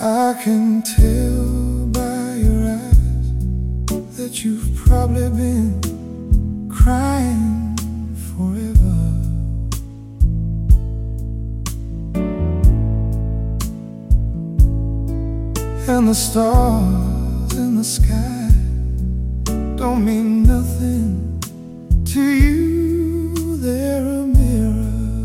I can tell by your eyes that you've probably been crying forever. And the stars in the sky don't mean nothing to you. They're a mirror.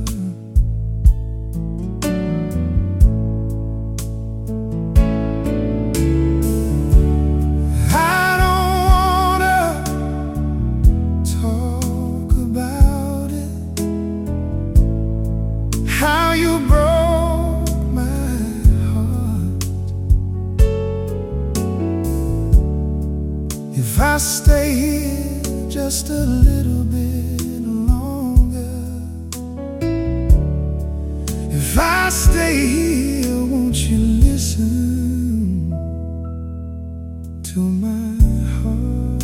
I don't wanna talk about it, how you broke my heart. If I stay here just a little bit longer, if I stay here, won't you listen to my heart?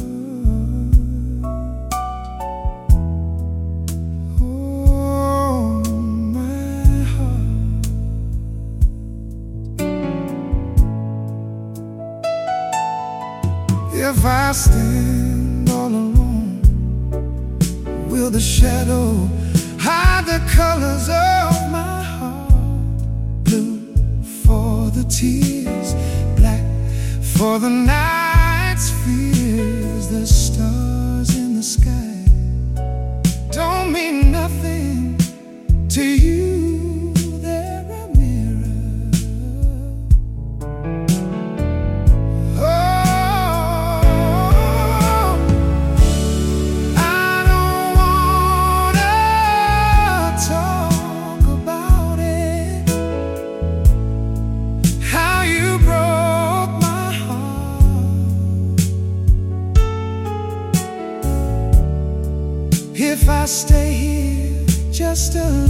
Oh, my heart. If I stand all alone, will the shadow hide the colors of my heart? Blue for the tears, black for the night's fears. The stars in the sky don't mean nothing to you. They're a mirror. If I stay here just a